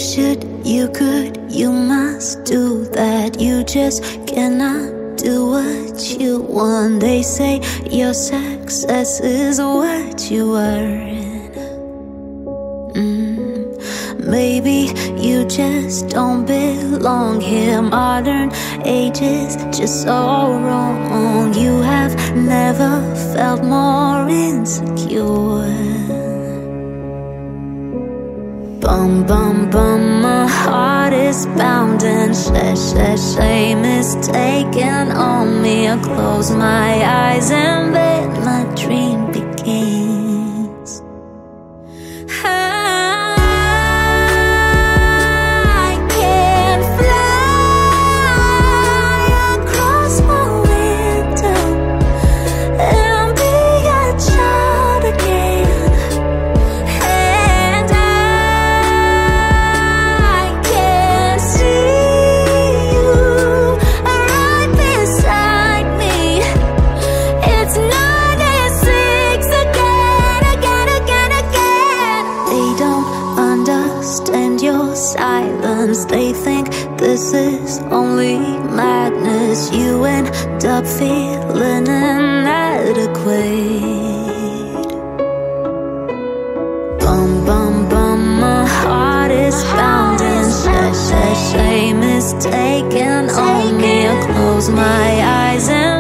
should, you could, you must do that. You just cannot do what you want. They say your success is what you earn. Maybe you just don't belong here. Modern age is just so wrong. You have never felt more insecure. Bum, bum, bum, my heart is pounding. Shame is taking on me. I close my eyes and then my dream begins. I can fly across my window and be a child again. And I can see you right beside me. It's 96 again. They don't understand your silence. They think this is only madness. You end up feeling inadequate. Bum, bum, bum, my heart is pounding. Shame is taking on me. I close my eyes and